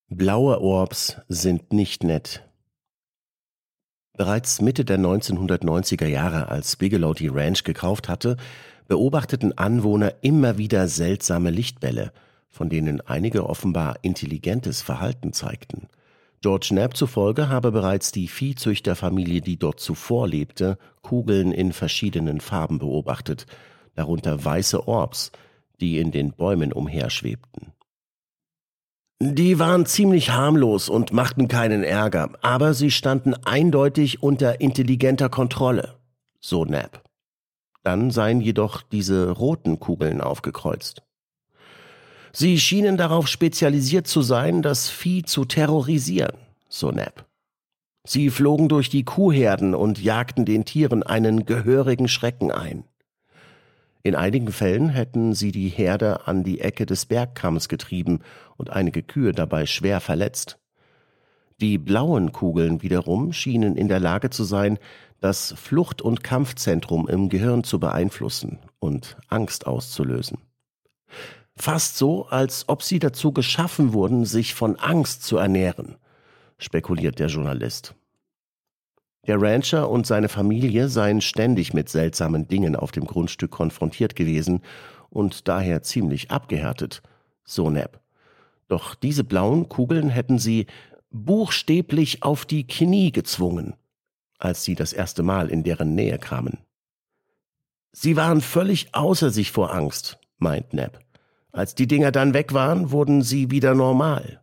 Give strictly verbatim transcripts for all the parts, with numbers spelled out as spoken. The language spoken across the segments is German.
Blaue Orbs sind nicht nett. Bereits Mitte der neunzehnhundertneunziger Jahre, als Bigelow die Ranch gekauft hatte, beobachteten Anwohner immer wieder seltsame Lichtbälle, von denen einige offenbar intelligentes Verhalten zeigten. George Knapp zufolge habe bereits die Viehzüchterfamilie, die dort zuvor lebte, Kugeln in verschiedenen Farben beobachtet, darunter weiße Orbs, die in den Bäumen umherschwebten. Die waren ziemlich harmlos und machten keinen Ärger, aber sie standen eindeutig unter intelligenter Kontrolle, so Knapp. Dann seien jedoch diese roten Kugeln aufgekreuzt. Sie schienen darauf spezialisiert zu sein, das Vieh zu terrorisieren, so Knapp. Sie flogen durch die Kuhherden und jagten den Tieren einen gehörigen Schrecken ein. In einigen Fällen hätten sie die Herde an die Ecke des Bergkamms getrieben und einige Kühe dabei schwer verletzt. Die blauen Kugeln wiederum schienen in der Lage zu sein, das Flucht- und Kampfzentrum im Gehirn zu beeinflussen und Angst auszulösen. Fast so, als ob sie dazu geschaffen wurden, sich von Angst zu ernähren, spekuliert der Journalist. Der Rancher und seine Familie seien ständig mit seltsamen Dingen auf dem Grundstück konfrontiert gewesen und daher ziemlich abgehärtet, so Knapp. Doch diese blauen Kugeln hätten sie buchstäblich auf die Knie gezwungen, als sie das erste Mal in deren Nähe kamen. Sie waren völlig außer sich vor Angst, meint Knapp. Als die Dinger dann weg waren, wurden sie wieder normal.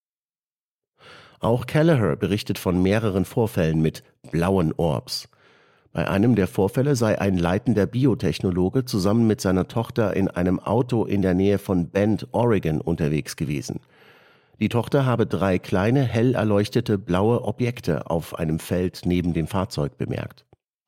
Auch Kelleher berichtet von mehreren Vorfällen mit blauen Orbs. Bei einem der Vorfälle sei ein leitender Biotechnologe zusammen mit seiner Tochter in einem Auto in der Nähe von Bend, Oregon, unterwegs gewesen. Die Tochter habe drei kleine, hell erleuchtete blaue Objekte auf einem Feld neben dem Fahrzeug bemerkt.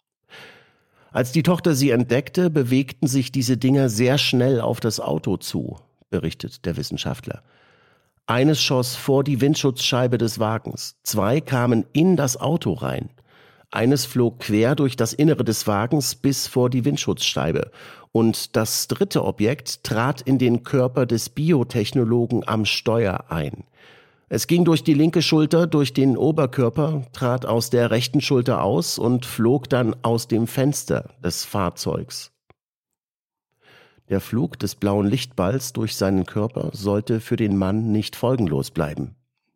Als die Tochter sie entdeckte, bewegten sich diese Dinger sehr schnell auf das Auto zu, berichtet der Wissenschaftler. Eines schoss vor die Windschutzscheibe des Wagens, zwei kamen in das Auto rein. Eines flog quer durch das Innere des Wagens bis vor die Windschutzscheibe und das dritte Objekt trat in den Körper des Biotechnologen am Steuer ein. Es ging durch die linke Schulter, durch den Oberkörper, trat aus der rechten Schulter aus und flog dann aus dem Fenster des Fahrzeugs. Der Flug des blauen Lichtballs durch seinen Körper sollte für den Mann nicht folgenlos bleiben.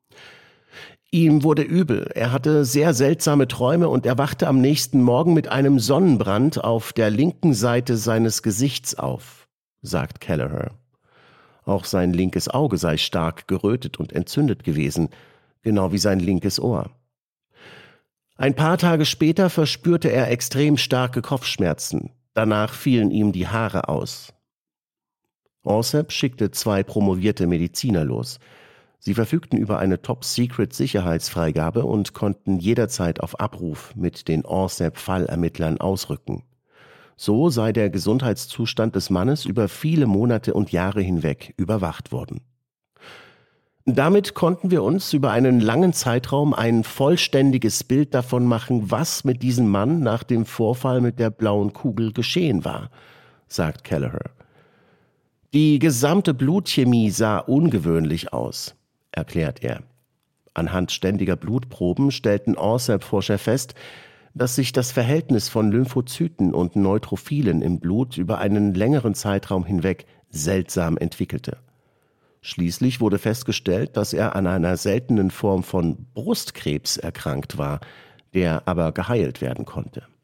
Ihm wurde übel, er hatte sehr seltsame Träume und er wachte am nächsten Morgen mit einem Sonnenbrand auf der linken Seite seines Gesichts auf, sagt Kelleher. Auch sein linkes Auge sei stark gerötet und entzündet gewesen, genau wie sein linkes Ohr. Ein paar Tage später verspürte er extrem starke Kopfschmerzen. Danach fielen ihm die Haare aus. Orsep schickte zwei promovierte Mediziner los. Sie verfügten über eine Top-Secret-Sicherheitsfreigabe und konnten jederzeit auf Abruf mit den Orsep-Fallermittlern ausrücken. So sei der Gesundheitszustand des Mannes über viele Monate und Jahre hinweg überwacht worden. Damit konnten wir uns über einen langen Zeitraum ein vollständiges Bild davon machen, was mit diesem Mann nach dem Vorfall mit der blauen Kugel geschehen war, sagt Kelleher. Die gesamte Blutchemie sah ungewöhnlich aus, erklärt er. Anhand ständiger Blutproben stellten Orsep-Forscher fest, dass sich das Verhältnis von Lymphozyten und Neutrophilen im Blut über einen längeren Zeitraum hinweg seltsam entwickelte. Schließlich wurde festgestellt, dass er an einer seltenen Form von Brustkrebs erkrankt war, der aber geheilt werden konnte.